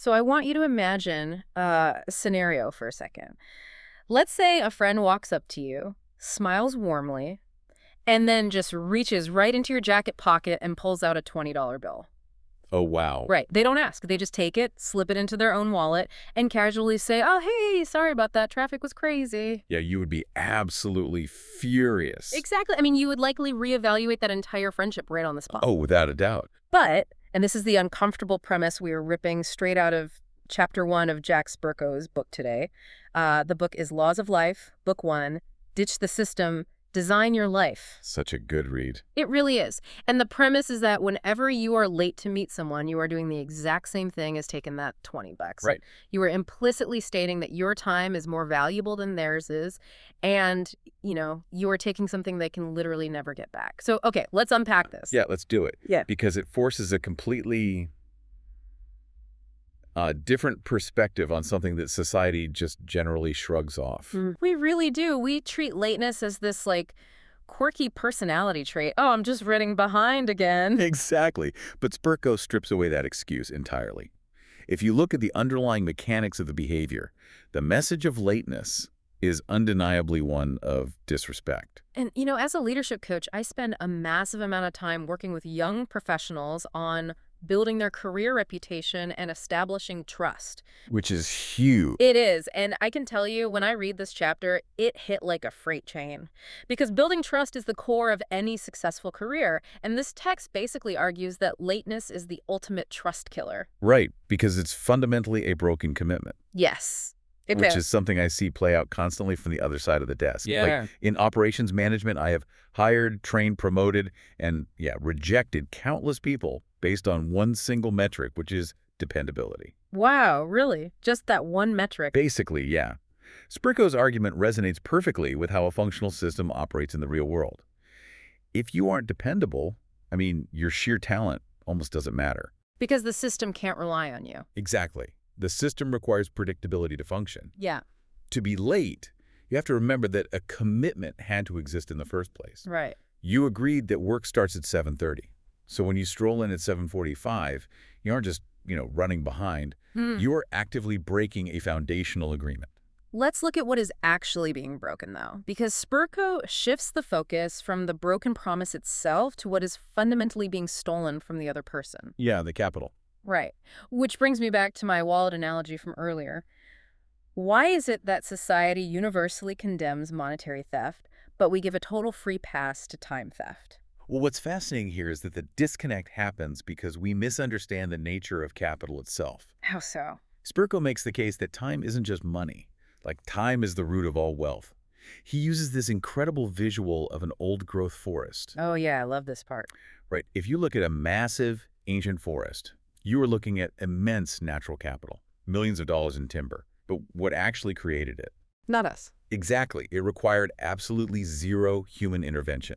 So I want you to imagine a scenario for a second. Let's say a friend walks up to you, smiles warmly, and then just reaches right into your jacket pocket and pulls out a $20 bill. Oh, wow. Right. They don't ask. They just take it, slip it into their own wallet, and casually say, oh, hey, sorry about that. Traffic was crazy. Yeah, you would be absolutely furious. Exactly. I mean, you would likely reevaluate that entire friendship right on the spot. Oh, without a doubt. But, and this is the uncomfortable premise we are ripping straight out of Chapter 1 of Jack Spirko's book today. The book is Laws of Life, Book 1, Ditch the System, Design Your Life. Such a good read. It really is. And the premise is that whenever you are late to meet someone, you are doing the exact same thing as taking that $20. Right. You are implicitly stating that your time is more valuable than theirs is, and, you are taking something they can literally never get back. So, okay, let's unpack this. Yeah, let's do it. Yeah. Because it forces a completely different perspective on something that society just generally shrugs off. We really do. We treat lateness as this, quirky personality trait. Oh, I'm just running behind again. Exactly. But Spirko strips away that excuse entirely. If you look at the underlying mechanics of the behavior, the message of lateness is undeniably one of disrespect. And, as a leadership coach, I spend a massive amount of time working with young professionals on building their career reputation and establishing trust. Which is huge. It is. And I can tell you, when I read this chapter, it hit like a freight train. Because building trust is the core of any successful career. And this text basically argues that lateness is the ultimate trust killer. Right, because it's fundamentally a broken commitment. Yes. Which is something I see play out constantly from the other side of the desk. Yeah. Like in operations management, I have hired, trained, promoted, and rejected countless people based on one single metric, which is dependability. Wow, really? Just that one metric? Basically, yeah. Spirko's argument resonates perfectly with how a functional system operates in the real world. If you aren't dependable, your sheer talent almost doesn't matter. Because the system can't rely on you. Exactly. The system requires predictability to function. Yeah. To be late, you have to remember that a commitment had to exist in the first place. Right. You agreed that work starts at 7:30. So when you stroll in at 7:45, you aren't just, running behind. You are actively breaking a foundational agreement. Let's look at what is actually being broken, though, because Spirko shifts the focus from the broken promise itself to what is fundamentally being stolen from the other person. Yeah, the capital. Right. Which brings me back to my wallet analogy from earlier. Why is it that society universally condemns monetary theft, but we give a total free pass to time theft? Well, what's fascinating here is that the disconnect happens because we misunderstand the nature of capital itself. How so? Spirko makes the case that time isn't just money. Time is the root of all wealth. He uses this incredible visual of an old-growth forest. Oh, yeah, I love this part. Right. If you look at a massive, ancient forest, you are looking at immense natural capital, millions of dollars in timber. But what actually created it? Not us. Exactly. It required absolutely zero human intervention.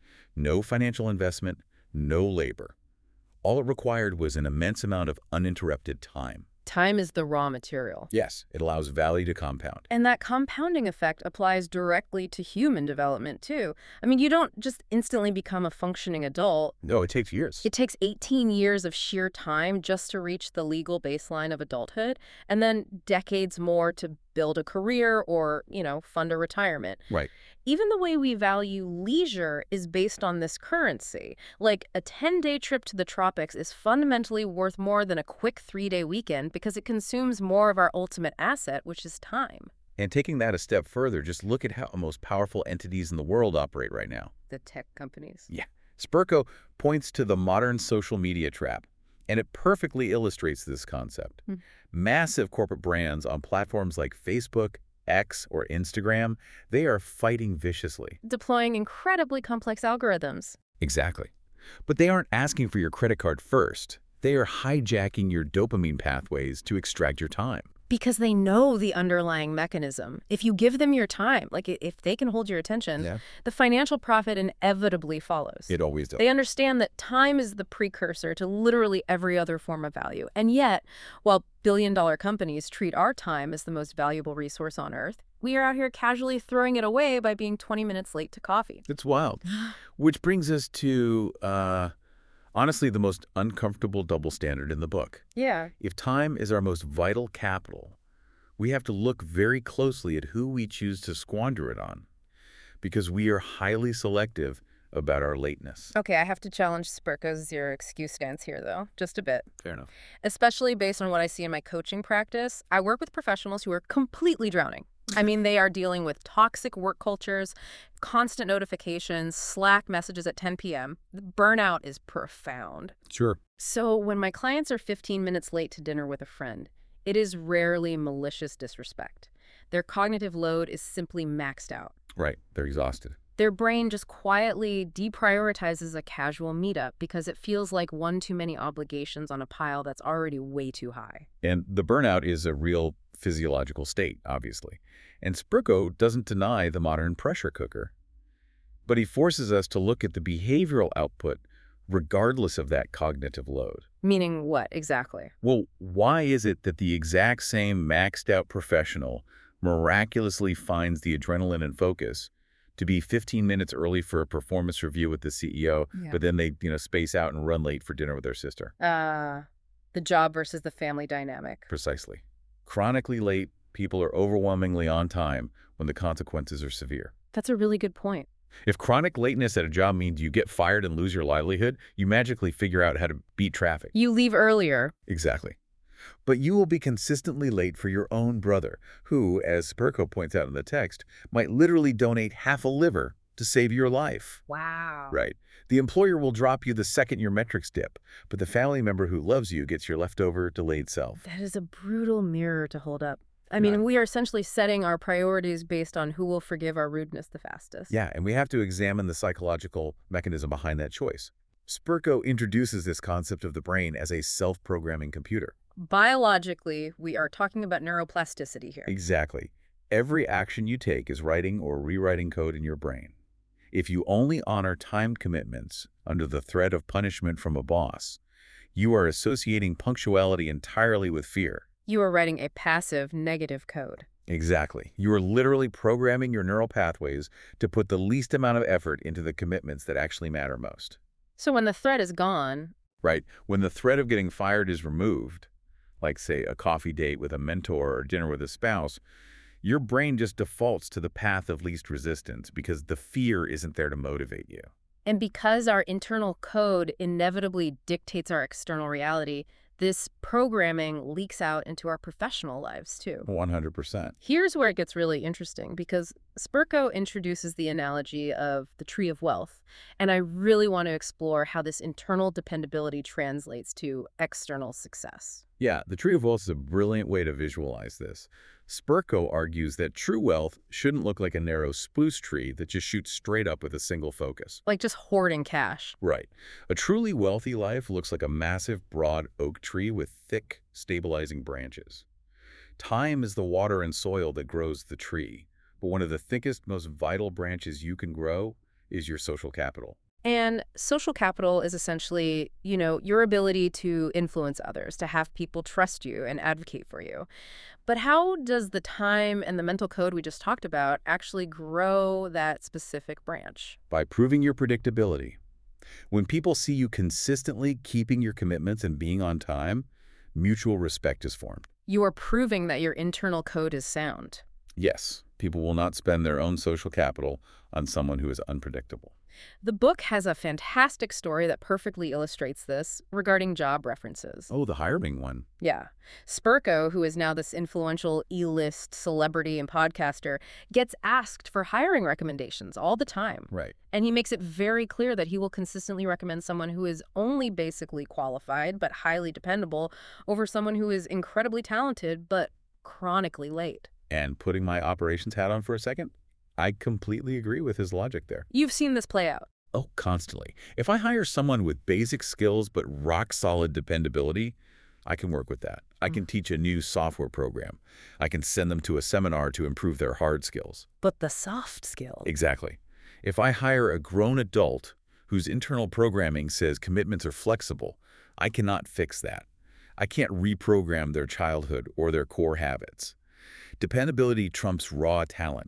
No financial investment, no labor. All it required was an immense amount of uninterrupted time. Time is the raw material. Yes, it allows value to compound. And that compounding effect applies directly to human development, too. You don't just instantly become a functioning adult. No, it takes years. It takes 18 years of sheer time just to reach the legal baseline of adulthood, and then decades more to build a career or, fund a retirement. Right. Even the way we value leisure is based on this currency. Like, a 10-day trip to the tropics is fundamentally worth more than a quick 3-day weekend because it consumes more of our ultimate asset, which is time. And taking that a step further, just look at how the most powerful entities in the world operate right now. The tech companies. Yeah. Spirko points to the modern social media trap, and it perfectly illustrates this concept. Massive corporate brands on platforms like Facebook, X, or Instagram, they are fighting viciously. Deploying incredibly complex algorithms. Exactly. But they aren't asking for your credit card first. They are hijacking your dopamine pathways to extract your time. Because they know the underlying mechanism. If you give them your time, if they can hold your attention, the financial profit inevitably follows. It always does. They understand that time is the precursor to literally every other form of value. And yet, while billion-dollar companies treat our time as the most valuable resource on Earth, we are out here casually throwing it away by being 20 minutes late to coffee. It's wild. Which brings us to a Honestly, the most uncomfortable double standard in the book. Yeah. If time is our most vital capital, we have to look very closely at who we choose to squander it on, because we are highly selective about our lateness. Okay, I have to challenge Spurko's zero excuse stance here, though, just a bit. Fair enough. Especially based on what I see in my coaching practice. I work with professionals who are completely drowning. I mean, they are dealing with toxic work cultures, constant notifications, Slack messages at 10 p.m. The burnout is profound. Sure. So when my clients are 15 minutes late to dinner with a friend, it is rarely malicious disrespect. Their cognitive load is simply maxed out. Right. They're exhausted. Their brain just quietly deprioritizes a casual meetup because it feels like one too many obligations on a pile that's already way too high. And the burnout is a real physiological state, obviously. And Spurko doesn't deny the modern pressure cooker. But he forces us to look at the behavioral output regardless of that cognitive load. Meaning what, exactly? Well, why is it that the exact same maxed-out professional miraculously finds the adrenaline and focus to be 15 minutes early for a performance review with the CEO, but then they, space out and run late for dinner with their sister? The job versus the family dynamic. Precisely. Chronically late people are overwhelmingly on time when the consequences are severe. That's a really good point. If chronic lateness at a job means you get fired and lose your livelihood, you magically figure out how to beat traffic. You leave earlier. Exactly. But you will be consistently late for your own brother, who, as Spurko points out in the text, might literally donate half a liver to save your life. Wow. Right. The employer will drop you the second your metrics dip, but the family member who loves you gets your leftover delayed self. That is a brutal mirror to hold up. I mean, we are essentially setting our priorities based on who will forgive our rudeness the fastest. Yeah, and we have to examine the psychological mechanism behind that choice. Spurko introduces this concept of the brain as a self-programming computer. Biologically, we are talking about neuroplasticity here. Exactly. Every action you take is writing or rewriting code in your brain. If you only honor timed commitments under the threat of punishment from a boss, you are associating punctuality entirely with fear. You are writing a passive, negative code. Exactly. You are literally programming your neural pathways to put the least amount of effort into the commitments that actually matter most. So when the threat is gone... Right. When the threat of getting fired is removed, like, say, a coffee date with a mentor or dinner with a spouse, your brain just defaults to the path of least resistance because the fear isn't there to motivate you. And because our internal code inevitably dictates our external reality, this programming leaks out into our professional lives, too. 100%. Here's where it gets really interesting, because Spurko introduces the analogy of the tree of wealth, and I really want to explore how this internal dependability translates to external success. Yeah, the tree of wealth is a brilliant way to visualize this. Spurko argues that true wealth shouldn't look like a narrow spruce tree that just shoots straight up with a single focus. Like just hoarding cash. Right. A truly wealthy life looks like a massive, broad oak tree with thick, stabilizing branches. Time is the water and soil that grows the tree, but one of the thickest, most vital branches you can grow is your social capital. And social capital is essentially, your ability to influence others, to have people trust you and advocate for you. But how does the time and the mental code we just talked about actually grow that specific branch? By proving your predictability. When people see you consistently keeping your commitments and being on time, mutual respect is formed. You are proving that your internal code is sound. Yes, people will not spend their own social capital on someone who is unpredictable. The book has a fantastic story that perfectly illustrates this regarding job references. Oh, the hiring one. Yeah. Spurko, who is now this influential E-list celebrity and podcaster, gets asked for hiring recommendations all the time. Right. And he makes it very clear that he will consistently recommend someone who is only basically qualified but highly dependable over someone who is incredibly talented but chronically late. And putting my operations hat on for a second, I completely agree with his logic there. You've seen this play out. Oh, constantly. If I hire someone with basic skills but rock-solid dependability, I can work with that. I can teach a new software program. I can send them to a seminar to improve their hard skills. But the soft skills. Exactly. If I hire a grown adult whose internal programming says commitments are flexible, I cannot fix that. I can't reprogram their childhood or their core habits. Dependability trumps raw talent,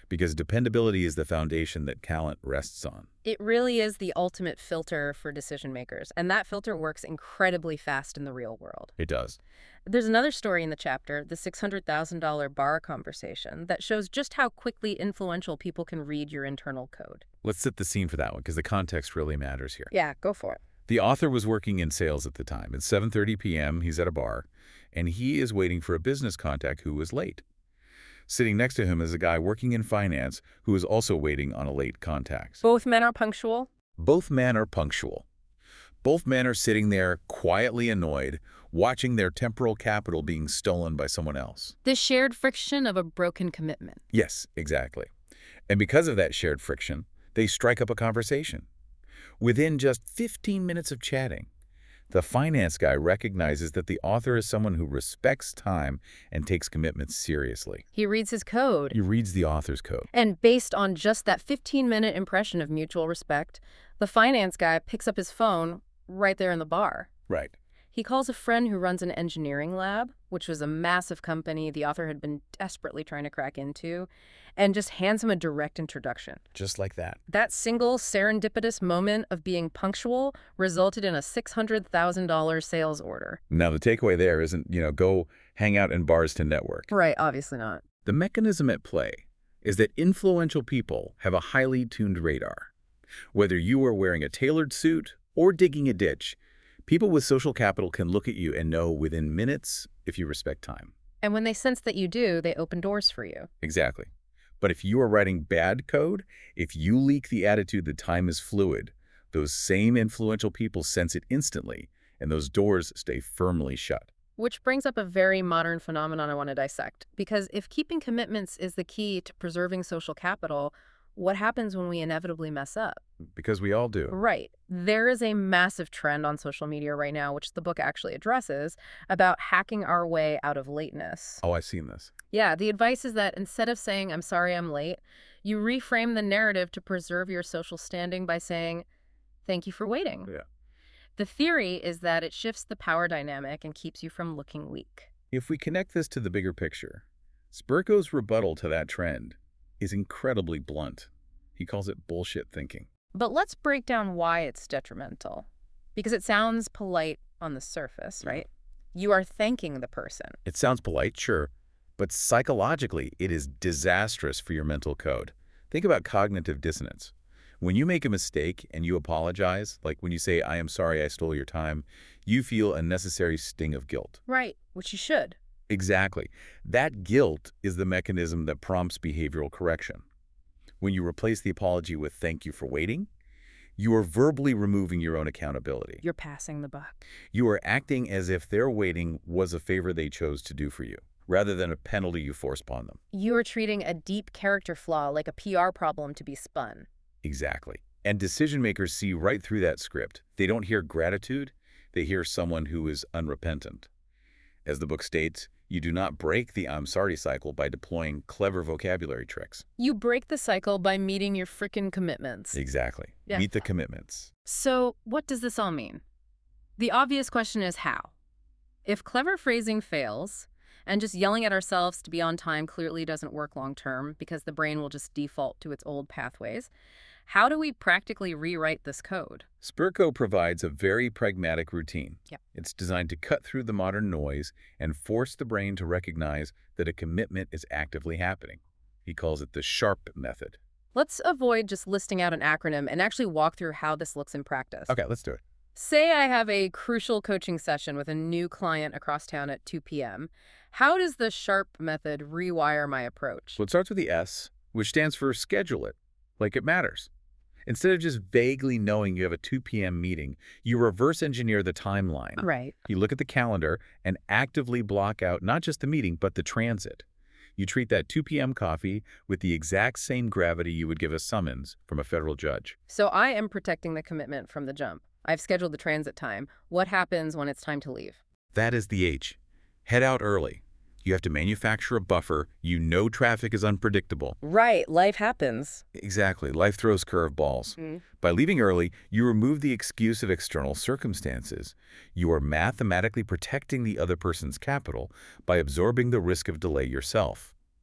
because dependability is the foundation that talent rests on. It really is the ultimate filter for decision makers, and that filter works incredibly fast in the real world. It does. There's another story in the chapter, the $600,000 bar conversation, that shows just how quickly influential people can read your internal code. Let's set the scene for that one, because the context really matters here. Yeah, go for it. The author was working in sales at the time. It's 7:30 p.m., he's at a bar, and he is waiting for a business contact who was late. Sitting next to him is a guy working in finance who is also waiting on a late contact. Both men are punctual? Both men are punctual. Both men are sitting there quietly annoyed, watching their temporal capital being stolen by someone else. The shared friction of a broken commitment. Yes, exactly. And because of that shared friction, they strike up a conversation. Within just 15 minutes of chatting, the finance guy recognizes that the author is someone who respects time and takes commitments seriously. He reads his code. He reads the author's code. And based on just that 15-minute impression of mutual respect, the finance guy picks up his phone right there in the bar. Right. He calls a friend who runs an engineering lab, which was a massive company the author had been desperately trying to crack into, and just hands him a direct introduction. Just like that. That single serendipitous moment of being punctual resulted in a $600,000 sales order. Now, the takeaway there isn't, go hang out in bars to network. Right, obviously not. The mechanism at play is that influential people have a highly tuned radar. Whether you are wearing a tailored suit or digging a ditch, people with social capital can look at you and know within minutes if you respect time. And when they sense that you do, they open doors for you. Exactly. But if you are writing bad code, if you leak the attitude that time is fluid, those same influential people sense it instantly, and those doors stay firmly shut. Which brings up a very modern phenomenon I want to dissect. Because if keeping commitments is the key to preserving social capital, what happens when we inevitably mess up? Because we all do. Right. There is a massive trend on social media right now, which the book actually addresses, about hacking our way out of lateness. Oh, I've seen this. Yeah, the advice is that instead of saying, "I'm sorry I'm late," you reframe the narrative to preserve your social standing by saying, "Thank you for waiting." Yeah. The theory is that it shifts the power dynamic and keeps you from looking weak. If we connect this to the bigger picture, Spurko's rebuttal to that trend is incredibly blunt. He calls it bullshit thinking. But let's break down why it's detrimental. Because it sounds polite on the surface, right? You are thanking the person. It sounds polite, sure, but psychologically, it is disastrous for your mental code. Think about cognitive dissonance. When you make a mistake and you apologize, like when you say, "I am sorry I stole your time," you feel a necessary sting of guilt. Right, which you should. Exactly. That guilt is the mechanism that prompts behavioral correction. When you replace the apology with "thank you for waiting," you are verbally removing your own accountability. You're passing the buck. You are acting as if their waiting was a favor they chose to do for you, rather than a penalty you forced upon them. You are treating a deep character flaw like a PR problem to be spun. Exactly. And decision makers see right through that script. They don't hear gratitude, they hear someone who is unrepentant. As the book states, you do not break the "I'm sorry" cycle by deploying clever vocabulary tricks. You break the cycle by meeting your frickin' commitments. Exactly. Yeah. Meet the commitments. So, what does this all mean? The obvious question is how? If clever phrasing fails, and just yelling at ourselves to be on time clearly doesn't work long term because the brain will just default to its old pathways, how do we practically rewrite this code? Spurko provides a very pragmatic routine. Yep. It's designed to cut through the modern noise and force the brain to recognize that a commitment is actively happening. He calls it the SHARP method. Let's avoid just listing out an acronym and actually walk through how this looks in practice. Okay, let's do it. Say I have a crucial coaching session with a new client across town at 2 p.m. How does the SHARP method rewire my approach? So it starts with the S, which stands for schedule it, like it matters. Instead of just vaguely knowing you have a 2 p.m. meeting, you reverse engineer the timeline. Right. You look at the calendar and actively block out not just the meeting, but the transit. You treat that 2 p.m. coffee with the exact same gravity you would give a summons from a federal judge. So I am protecting the commitment from the jump. I've scheduled the transit time. What happens when it's time to leave? That is the H. Head out early. You have to manufacture a buffer. You know traffic is unpredictable. Right. Life happens. Exactly. Life throws curveballs. By leaving early, you remove the excuse of external circumstances. You are mathematically protecting the other person's capital by absorbing the risk of delay yourself.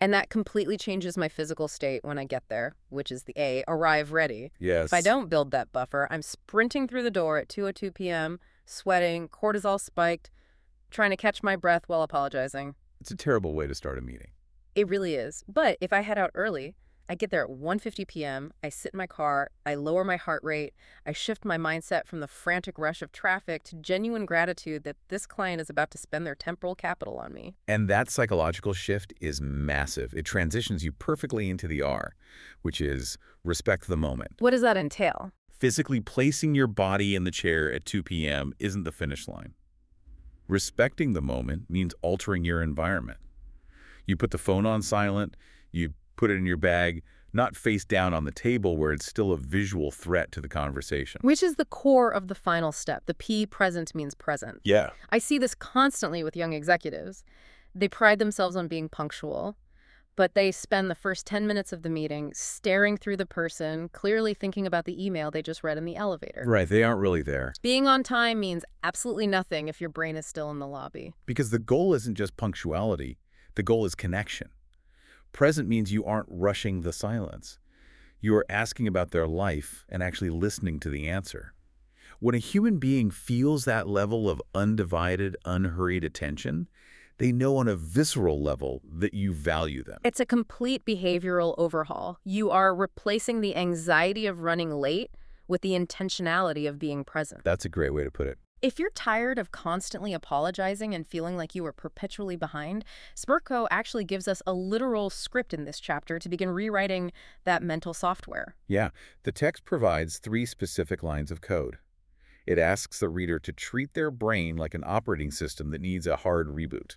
And that completely changes my physical state when I get there, which is the A, arrive ready. Yes. If I don't build that buffer, I'm sprinting through the door at 2:02 p.m., sweating, cortisol spiked, trying to catch my breath while apologizing. It's a terrible way to start a meeting. It really is. But if I head out early, I get there at 1:50 p.m., I sit in my car, I lower my heart rate, I shift my mindset from the frantic rush of traffic to genuine gratitude that this client is about to spend their temporal capital on me. And that psychological shift is massive. It transitions you perfectly into the R, which is respect the moment. What does that entail? Physically placing your body in the chair at 2 p.m. isn't the finish line. Respecting the moment means altering your environment. You put the phone on silent, you put it in your bag, not face down on the table where it's still a visual threat to the conversation. Which is the core of the final step. The P, present, means present. Yeah. I see this constantly with young executives. They pride themselves on being punctual, but they spend the first 10 minutes of the meeting staring through the person, clearly thinking about the email they just read in the elevator. Right, they aren't really there. Being on time means absolutely nothing if your brain is still in the lobby. Because the goal isn't just punctuality, the goal is connection. Present means you aren't rushing the silence. You are asking about their life and actually listening to the answer. When a human being feels that level of undivided, unhurried attention, they know on a visceral level that you value them. It's a complete behavioral overhaul. You are replacing the anxiety of running late with the intentionality of being present. That's a great way to put it. If you're tired of constantly apologizing and feeling like you are perpetually behind, Smirko actually gives us a literal script in this chapter to begin rewriting that mental software. Yeah, the text provides 3 specific lines of code. It asks the reader to treat their brain like an operating system that needs a hard reboot.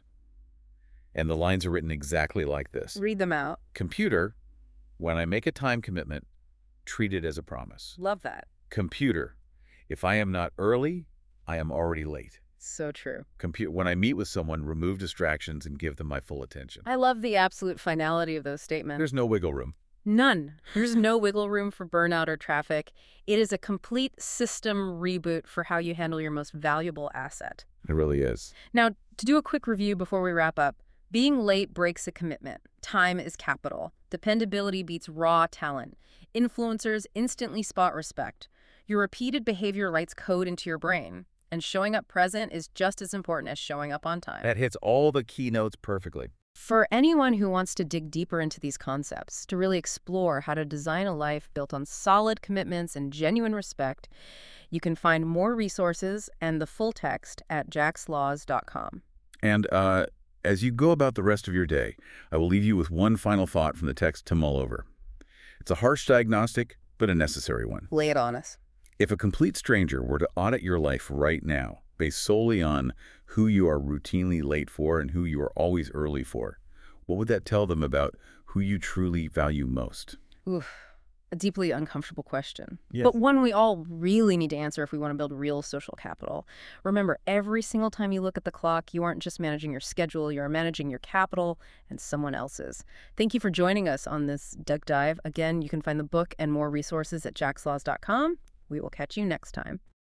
And the lines are written exactly like this. Read them out. Computer, when I make a time commitment, treat it as a promise. Love that. Computer, if I am not early, I am already late. So true. When I meet with someone, remove distractions and give them my full attention. I love the absolute finality of those statements. There's no wiggle room. None. There's no wiggle room for burnout or traffic. It is a complete system reboot for how you handle your most valuable asset. It really is. Now, to do a quick review before we wrap up, being late breaks a commitment. Time is capital. Dependability beats raw talent. Influencers instantly spot respect. Your repeated behavior writes code into your brain. And showing up present is just as important as showing up on time. That hits all the keynotes perfectly. For anyone who wants to dig deeper into these concepts, to really explore how to design a life built on solid commitments and genuine respect, you can find more resources and the full text at jackslaws.com. And as you go about the rest of your day, I will leave you with one final thought from the text to mull over. It's a harsh diagnostic, but a necessary one. Lay it on us. If a complete stranger were to audit your life right now, based solely on who you are routinely late for and who you are always early for, what would that tell them about who you truly value most? Oof, a deeply uncomfortable question. Yes. But one we all really need to answer if we want to build real social capital. Remember, every single time you look at the clock, you aren't just managing your schedule, you're managing your capital and someone else's. Thank you for joining us on this deep dive. Again, you can find the book and more resources at jackslaws.com. We will catch you next time.